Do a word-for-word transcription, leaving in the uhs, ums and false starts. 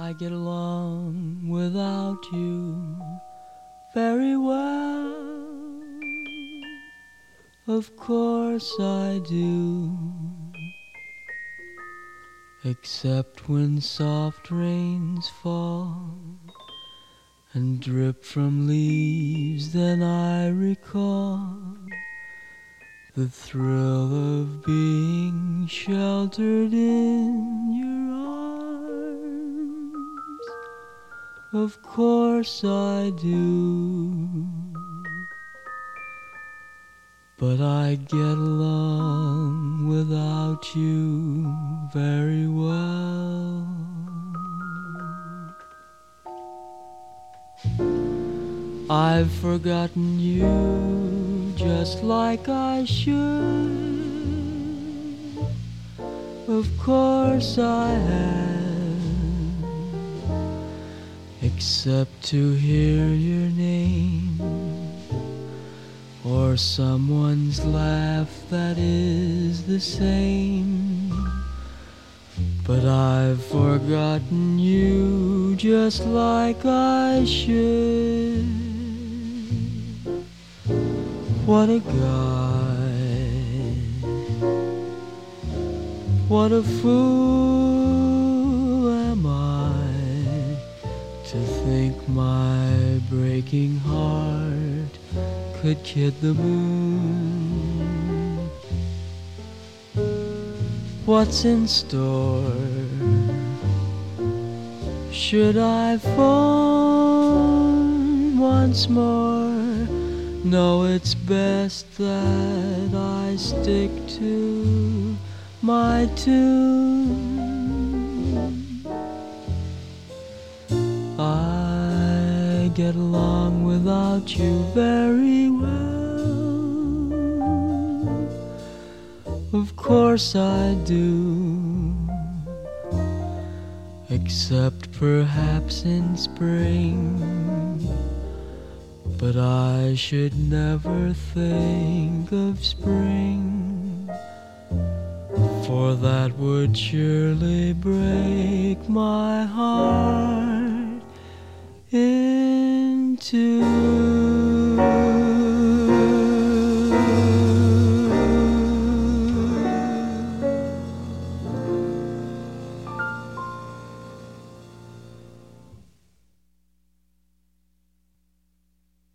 I get along without you very well. Of course I do. Except when soft rains fall and drip from leaves, then I recall the thrill of being sheltered in your arms. Of course I do. But I get along without you very well. I've forgotten you just like I should. Of course I have, except to hear your name or someone's laugh that is the same. But I've forgotten you just like I should. What a guy, what a fool am I to think my breaking heart could kid the moon. What's in store? Should I phone once more? No, it's best that I stick to my tune. I get along without you very well. Of course I do. Except perhaps in spring. But I should never think of spring, for that would surely break my heart in two.